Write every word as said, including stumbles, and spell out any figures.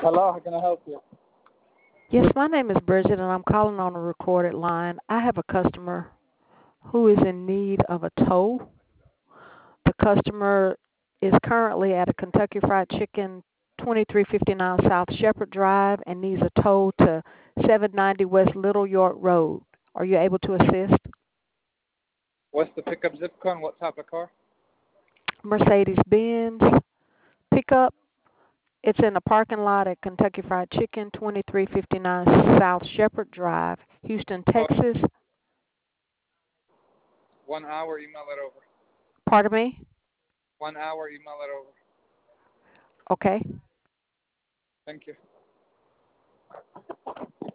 Hello, how can I help you? Yes, my name is Bridget, and I'm calling on a recorded line. I have a customer who is in need of a tow. The customer is currently at a Kentucky Fried Chicken, twenty-three fifty-nine South Shepherd Drive, and needs a tow to seven ninety West Little York Road. Are you able to assist? What's the pickup zip code and what type of car? Mercedes Benz pickup. It's in the parking lot at Kentucky Fried Chicken, twenty-three fifty-nine South Shepherd Drive, Houston, Oh, Texas. one hour, email it over. Pardon me? One hour, email it over. Okay. Thank you.